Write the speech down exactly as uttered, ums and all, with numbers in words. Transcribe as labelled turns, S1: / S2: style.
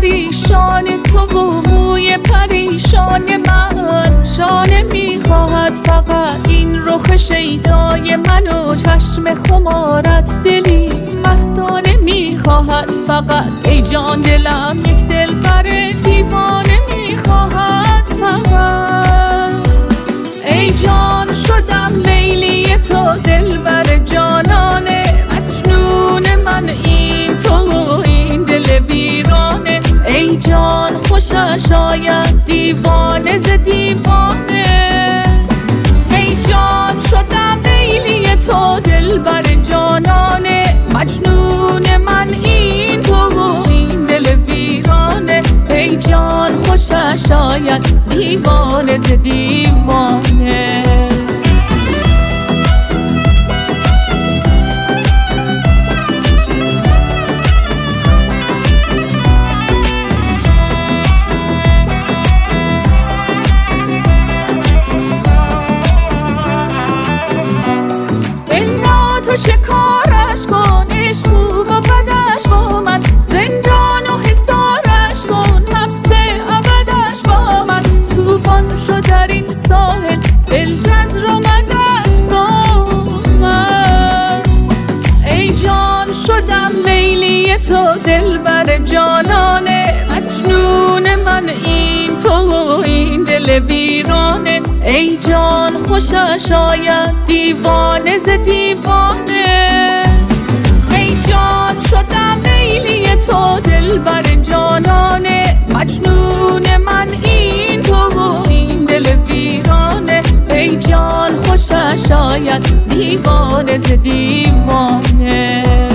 S1: پریشان تو و موی پریشان من. شانه میخواهد فقط این رخ شیدای من و چشم خمارت دلی مستانه میخواهد فقط. ای جان دلم یک دلبر دیوانه میخواهد فقط. ای جان شدم لیلی تو دلبر جانانه، مجنون من این تو و این دل ویرانه. ای جان خوشش آید دیوانه ز دیوانه. ای جان شدم لیلی تو دلبر جانانه، مجنون من این تو و این دل ویرانه. ای جان خوشش آید دیوانه ز دیوانه. تو شکارش کن، عشق خوب و بدش با من، زندان و حصارش کن، حبس ابدش با من. توفان شد در این ساحل، دل جزر و مدش با من. ای جان شدم لیلی تو دلبر جانانه، مجنون من این تو و این دل ویرانه. ای جان خوشش آید دیوانه ز دیوانه. ای جان شدم لیلی تو دلبر جانانه، مجنون من این تو و این دل ویرانه. ای جان خوشش آید دیوانه ز دیوانه.